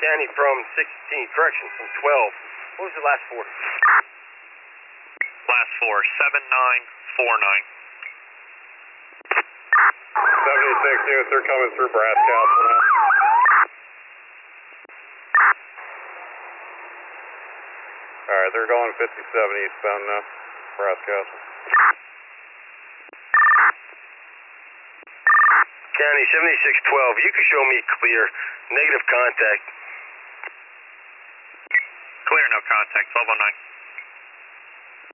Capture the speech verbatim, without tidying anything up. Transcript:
County from sixteen, correction, from twelve. What was the last four? Last four, seven nine four nine. seventy-six units, they're coming through Brass Castle now. Alright, they're going fifty-seven eastbound now, Brass Castle. County seventy-six twelve, you can show me clear, negative contact. Clear, no contact, twelve oh nine.